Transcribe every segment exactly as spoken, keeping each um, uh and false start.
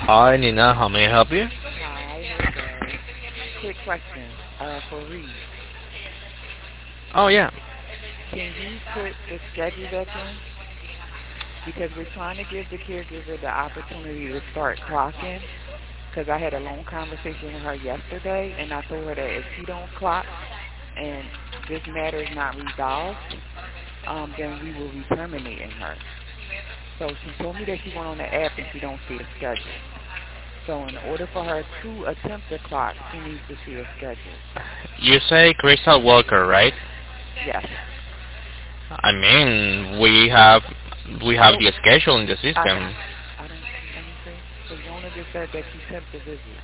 Hi, Nina. How may I help you? Hi, hey Joe. Quick question uh, for Reed. Oh, yeah. Can you put the schedule back in? Because we're trying to give the caregiver the opportunity to start clocking. Because I had a long conversation with her yesterday, and I told her that if she don't clock and this matter is not resolved, um, then we will be terminating her. So she told me that she went on the app and she don't see a schedule. So in order for her to attempt to clock, she needs to see a schedule. You say Crystal Walker, right? Yes. I mean, we have we have Nope. the schedule in the I don't. system. I don't see. Let me see. Because Yona just said that she sent the visit.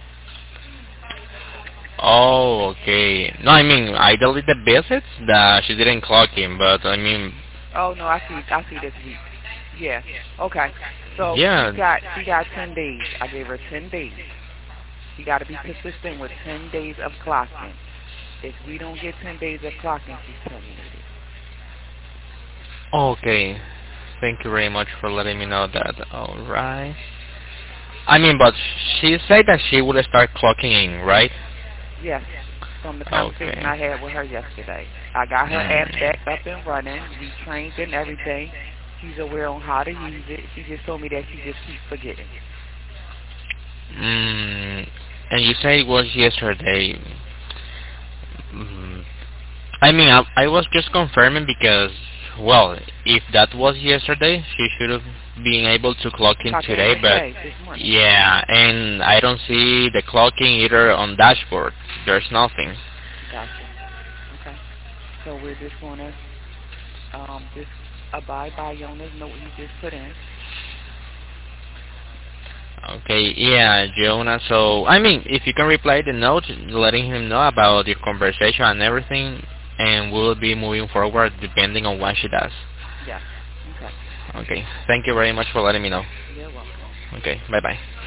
Oh, okay. No, I mean, I deleted the visits that she didn't clock in, but I mean, Oh no, I see. I see this week. Yeah. Okay. So she yeah. got she got ten days. I gave her ten days. She got to be consistent with ten days of clocking. If we don't get ten days of clocking, she's terminated. Okay. Thank you very much for letting me know that. All right. I mean, but she said that she would start clocking in, right? Yes. From the conversation Okay. I had with her yesterday, I got her app Mm. back up and running. We trained and everything. She's aware on how to use it. She just told me that she just keeps forgetting. Mm. And you say it was yesterday. Mm. I mean, I, I was just confirming because, well, if that was yesterday, she should have been able to clock in Clock in today, but today, this morning. yeah, and I don't see the clocking either on dashboard. There's nothing. Gotcha. Okay. So we're just gonna um just abide by Yona's note he just put in. Okay, yeah, Jonah. So, I mean, if you can reply the note, letting him know about your conversation and everything, and we'll be moving forward depending on what she does. Yes. Okay. Okay, thank you very much for letting me know. You're welcome. Okay, bye bye.